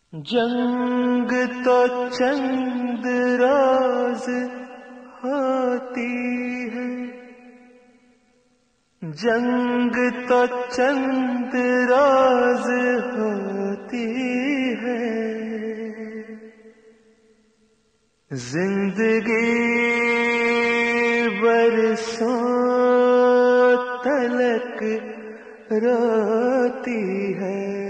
जंग तो चंद रोज होती है, जंग तो चंद रोज होती है, जिंदगी बरसों तलक रोती है।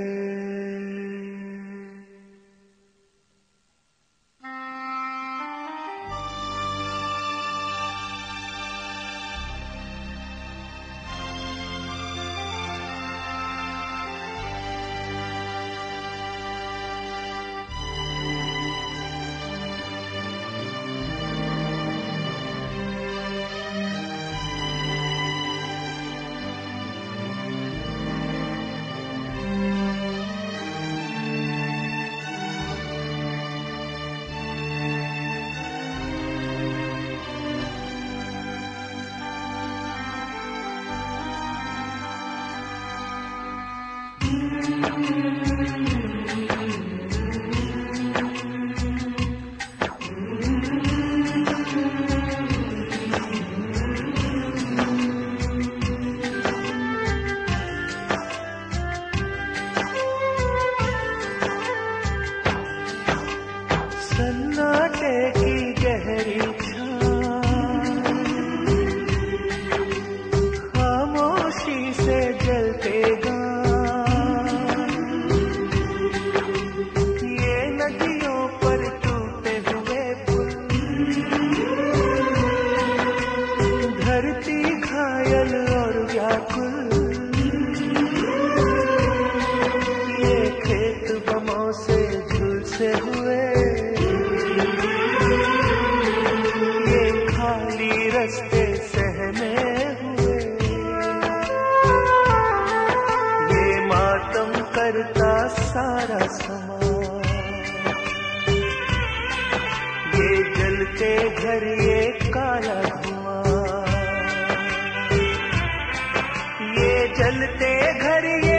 सन्नाटे की गहरी खामोशी से जलते ये नदियों पर टूटे हुए पुल, धरती घायल और व्याकुल, ये खेत बमों से झुलसे हुए, रस्ते सहने हुए, ये मातम करता सारा समाज, ये जलते घर ये काला धुआं, ये जलते घर ये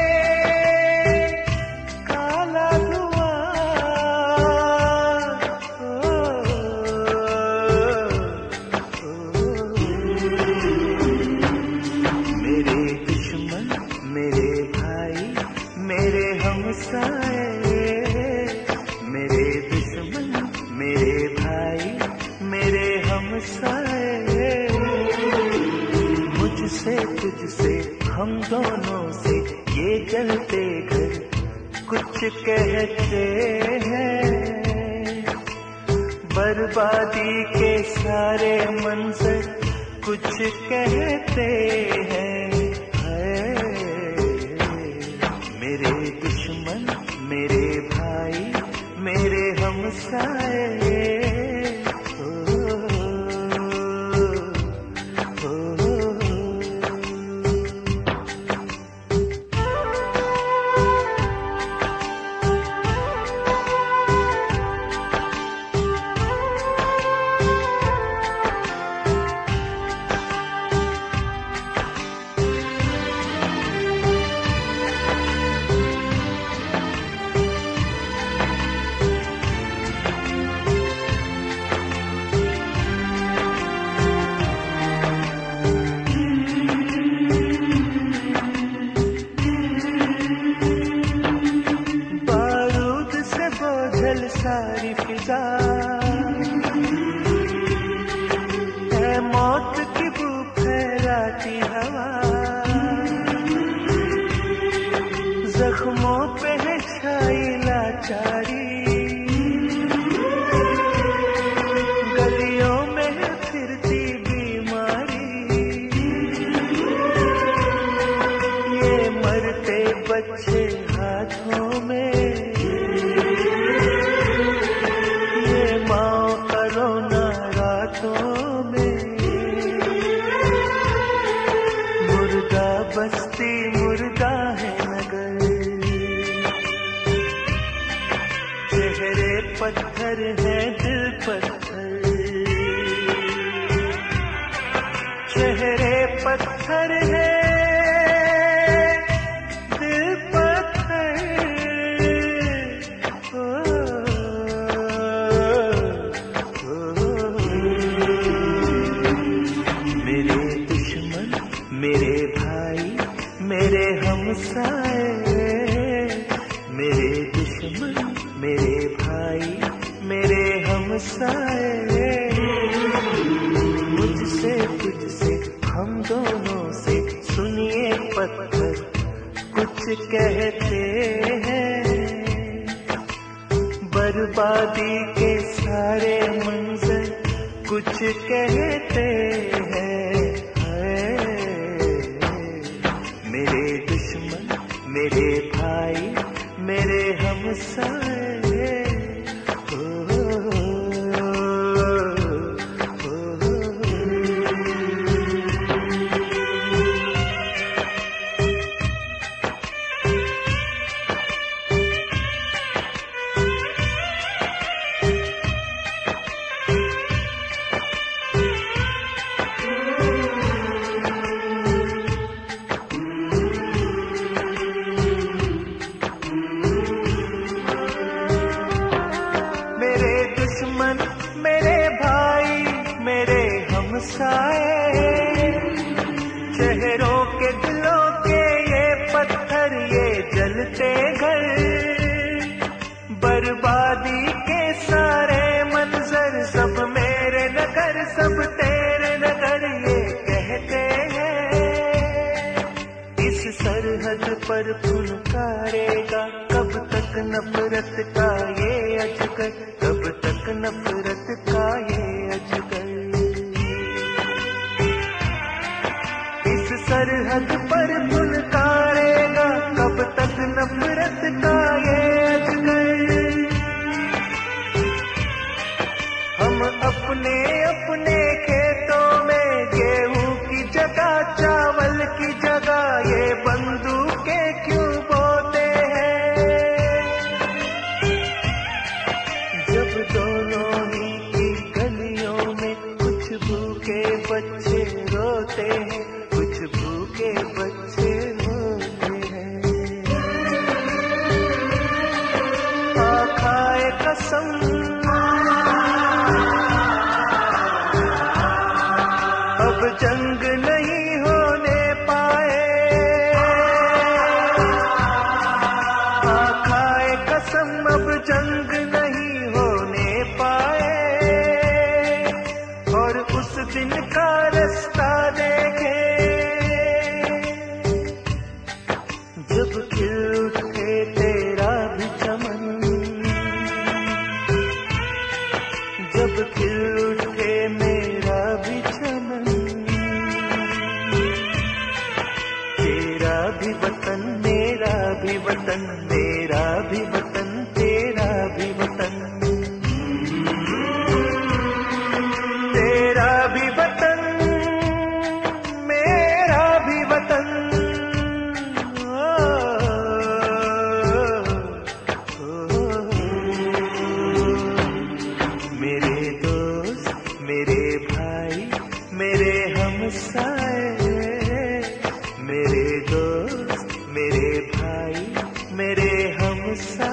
काला धुआं। मेरे भाई मेरे हमसाए, मेरे दुश्मन मेरे भाई मेरे हमसाए, मुझसे तुझसे हम दोनों से ये जलते घर कुछ कहते हैं, बर्बादी के सारे मंजर कुछ कहते हैं। मेरे दुश्मन मेरे भाई मेरे हमसाए, सारी फिजा है मौत की बू फैलाती हवा, जख्मों पे है छाई लाचारी, गलियों में है फिरती बीमारी, ये मरते बच्चे हाथों में, मुर्दा बस्ती मुर्दा है नगर, चेहरे पत्थर है दिल पत्थर, चेहरे पत्थर है दिल पत्थर, दुश्मन मेरे भाई मेरे हमसाए, मुझसे तुझसे हम दोनों से सुनिए पत्थर कुछ कहते हैं, बर्बादी के सारे मंजर कुछ कहते हैं। मेरे दुश्मन मेरे भाई मेरे हमसाए, मेरे भाई मेरे हमसाए, शहरों के दिलों के ये पत्थर ये जलते घर, बर्बादी के सारे मंजर सब मेरे नगर सब तेरे नगर ये कहते हैं। इस सरहद पर फुनकारेगा कब तक नफरत का ये अजगर, कब तक नफरत का ये अजगर। इस सरहद पर फुनकारेगा कब तक नफरत का ये अजगर। हम अपने अपने खेतों में गेहूं की जगह चावल की जगह ये बंदूकें क्यों बोते हैं, जब दोनों ही की गलियों में कुछ भूखे बच्चे रोते हैं, कुछ भूखे बच्चे रोते हैं। खाए कसम अब जंग नहीं होने पाए, खाए कसम अब जंग नहीं होने पाए, और उस दिन का रास्ता देखे जब खिल उठे तेरा भी चमन, जब खिल उठे मेरा भी चमन। तेरा भी वतन मेरा भी वतन, मेरा भी वतन तेरा भी वतन, तेरा भी वतन मेरा भी वतन। मेरे दोस्त मेरे भाई मेरे हमसाए, मेरे दोस्त मेरे भाई मेरे हमसाए।